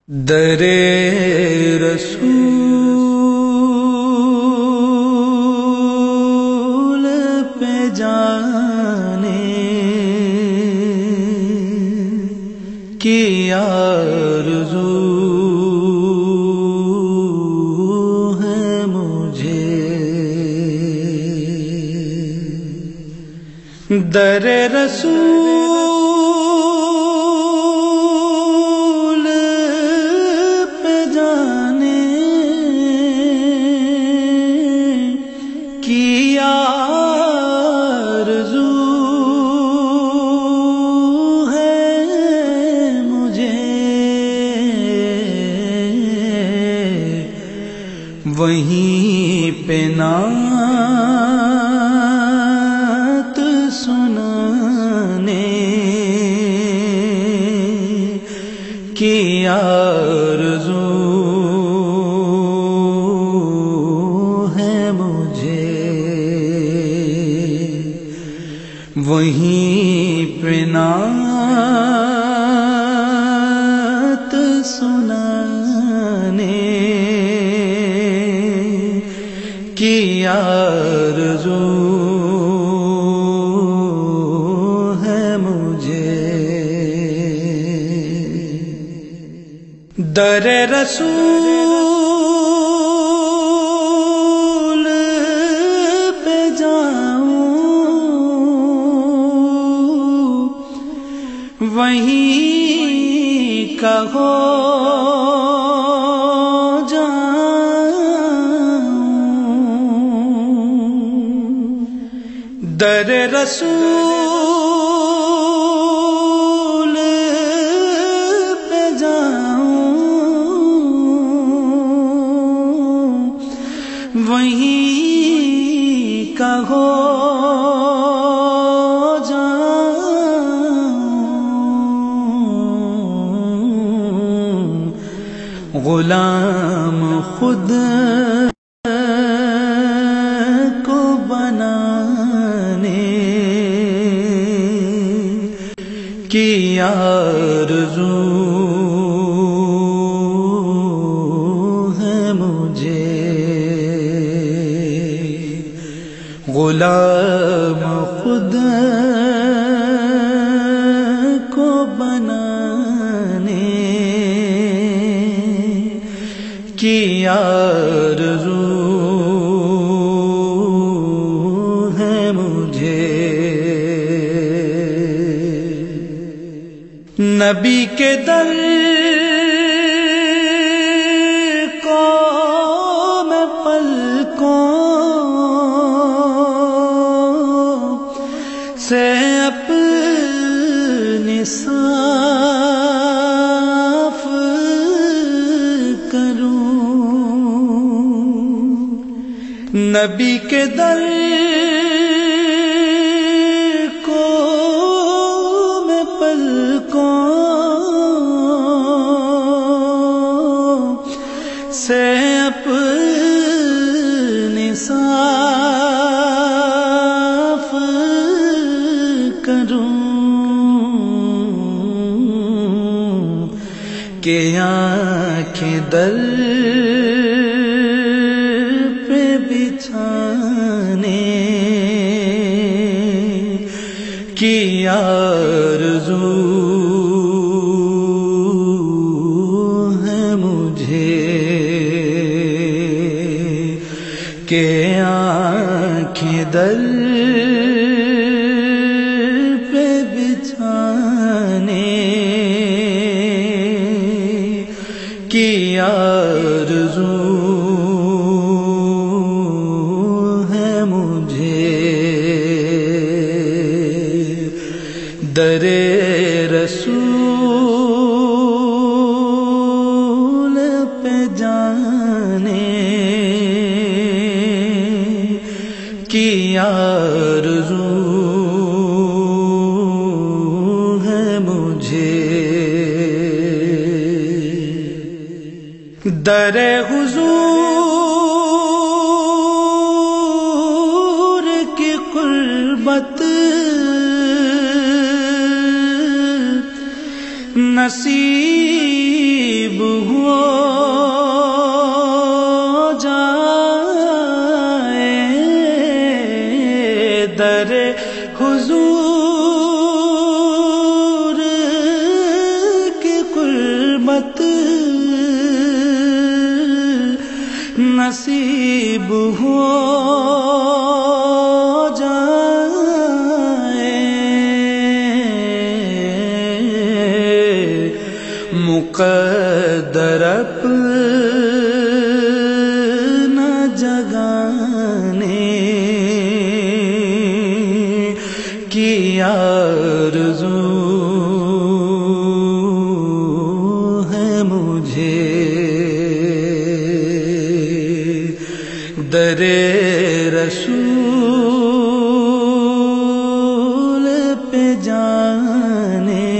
در رسول پہ جانے کی آرزو ہے مجھے، در رسول پہ جانے کی آرزو ہے مجھے، وہیں پہ نعت سنانے کی آرزو ہے مجھے، وہیں پہ نعت سنانے کی آرزو ہے مجھے، در رسول پہ جاؤں، وہیں کا ہو در رسول پہ جاؤں، وہیں کا ہو جاؤں، غلام خود کو بنانے کی آرزو ہے مجھے، غلام خود کو بنانے کی آرزو ہے مجھے، نبی کے در کو میں پلکوں سے اپنے صاف کروں، نبی کے در کو میں پلکوں سے اپنے صاف کروں کہ آنکھیں در پہ بچھانے کی آرزو ہے مجھے، کہ آنکھیں در پہ بچھانے کی آرزو ہے مجھے، در رسول پہ جانے کی آرزو ہے مجھے، در حضور کی قربت نصیب قربت نصیب ہو جائے، مقدر اپنا جگانے کی آرزو ہے مجھے، در رسول پہ جانے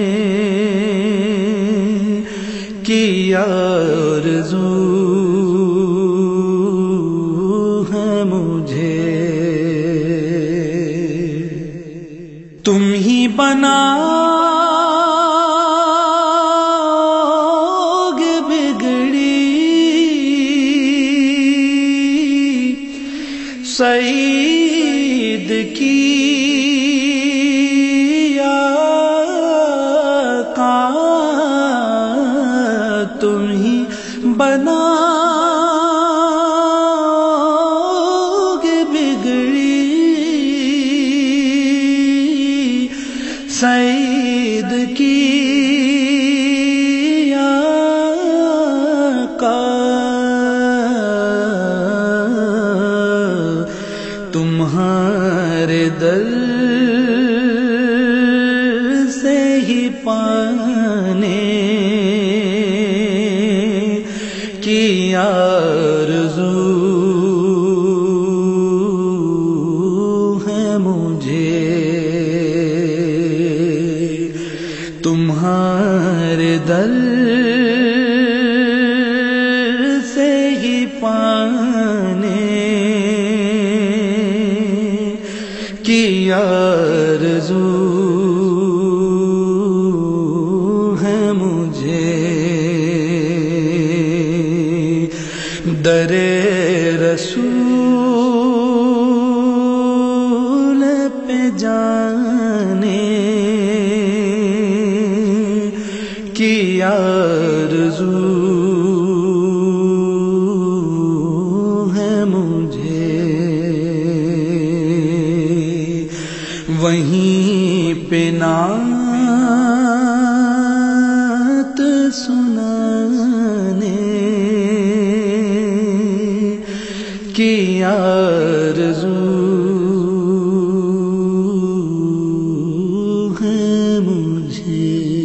کی آرزو ہے مجھے۔ تم ہی بناؤگے بگڑی سعید کی آقا، تم ہی بناؤگے بگڑی سعید کی آقا، تمہارے در سے ہی پانے کی آرزو ہے مجھے، تمہارے در سے ہی پانے کی آرزو ہے مجھے، در رسول پہ جانے کی آرزو ہے مجھے، وہیں پہ نعت سنانے کی آرزو ہے مجھے۔